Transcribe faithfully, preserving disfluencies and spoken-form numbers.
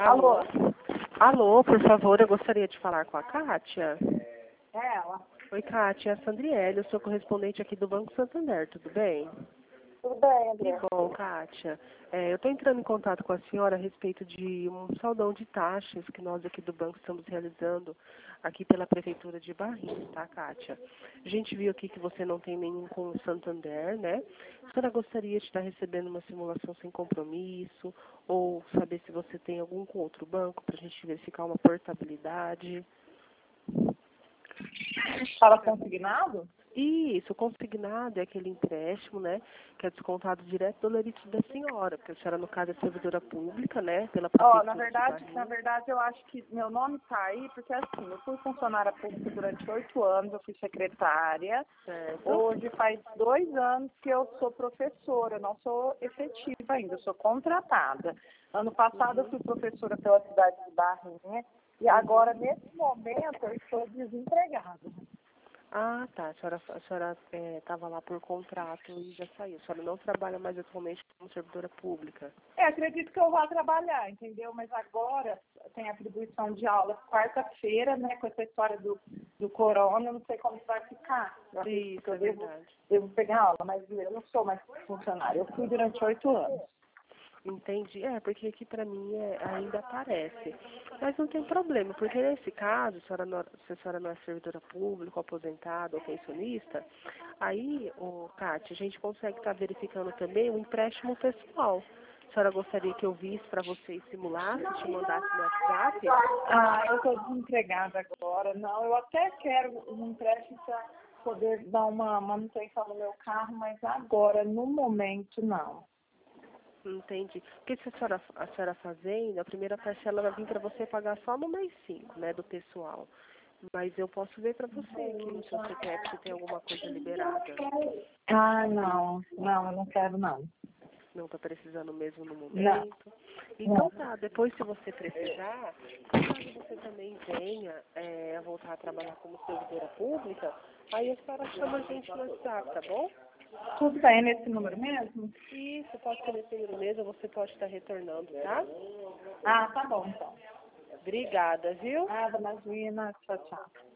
Alô? Alô? Alô, por favor, eu gostaria de falar com a Kátia. É ela. Oi, Kátia, é a Sandriele, eu sou correspondente aqui do Banco Santander, tudo bem? Tudo bem, Que André? bom, Kátia. É, eu estou entrando em contato com a senhora a respeito de um saldão de taxas que nós aqui do banco estamos realizando aqui pela Prefeitura de Barrinhos, tá, Kátia? A gente viu aqui que você não tem nenhum com o Santander, né? A senhora gostaria de estar recebendo uma simulação sem compromisso ou saber se você tem algum com outro banco para a gente verificar uma portabilidade? Fala consignado? Isso, consignado é aquele empréstimo, né, que é descontado direto do lerite da senhora, porque a senhora, no caso, é servidora pública, né, pela Ó, Prefeitura na de verdade, Barrinhos. na verdade, eu acho que meu nome tá aí, porque assim, eu fui funcionária pública durante oito anos, eu fui secretária. Certo? Hoje faz dois anos que eu sou professora, eu não sou efetiva ainda, eu sou contratada. Ano passado eu fui professora pela cidade de Barrinha e agora, nesse momento, eu estou desempregada. Ah, tá. A senhora a senhora estava lá por contrato e já saiu. A senhora não trabalha mais atualmente como servidora pública. É, acredito que eu vá trabalhar, entendeu? Mas agora tem atribuição de aula quarta-feira, né? Com essa história do, do corona, eu não sei como vai ficar. Eu acredito Isso, que eu é devo, verdade. devo pegar aula, mas eu não sou mais funcionária. Eu fui durante oito anos. Entendi. É, porque aqui pra mim é, ainda aparece. Mas não tem problema, porque nesse caso, se a senhora não, se a senhora não é servidora pública, aposentada ou pensionista, aí, ô, Kátia, a gente consegue estar verificando também o empréstimo pessoal. A senhora gostaria que eu visse para você e simulasse, te mandasse no WhatsApp? Ah, eu estou desempregada agora. Não, eu até quero um empréstimo para poder dar uma manutenção no meu carro, mas agora, no momento, não. Entendi. Porque se a senhora, a senhora fazendo, a primeira parcela vai vir para você pagar só no mês cinco, né, do pessoal. Mas eu posso ver para você aqui no seu C P F se tem alguma coisa liberada. Ah, não. Não, eu não quero, não. Não está precisando mesmo no Não. momento. Então Não. tá, depois se você precisar, caso você também venha é, a voltar a trabalhar como servidora pública, aí a senhora chama a gente no WhatsApp, tá bom? Tudo bem nesse número mesmo? Isso, pode ser nesse número mesmo, você pode estar retornando, tá? Ah, tá bom, então. Obrigada, viu? Nada, imagina. Tchau, tchau.